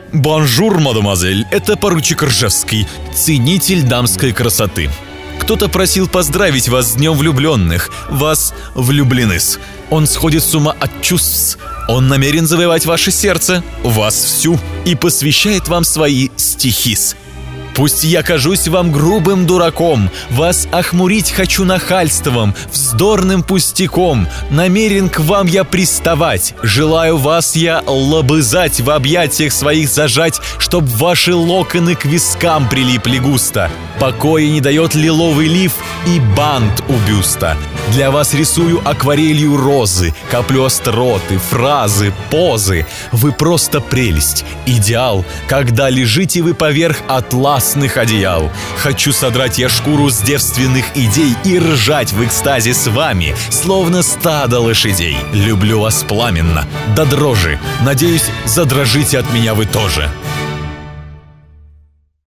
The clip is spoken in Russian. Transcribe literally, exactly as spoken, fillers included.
Бонжур, мадемуазель, это поручик Ржевский, ценитель дамской красоты. Кто-то просил поздравить вас с днем влюбленных. Вас влюблены-с. Он сходит с ума от чувств. Он намерен завоевать ваше сердце, вас всю, и посвящает вам свои стихи-с. Пусть я кажусь вам грубым дураком, вас охмурить хочу нахальством, вздорным пустяком. Намерен к вам я приставать, желаю вас я лобызать, в объятиях своих зажать, чтоб ваши локоны к вискам прилипли густо. Покоя не дает лиловый лиф и бант у бюста. Для вас рисую акварелью розы, коплю остроты, фразы, позы. Вы просто прелесть, идеал, когда лежите вы поверх атласных одеял. Хочу содрать я шкуру с девственных идей и ржать в экстазе с вами, словно стадо лошадей. Люблю вас пламенно, до дрожи. Надеюсь, задрожите от меня вы тоже.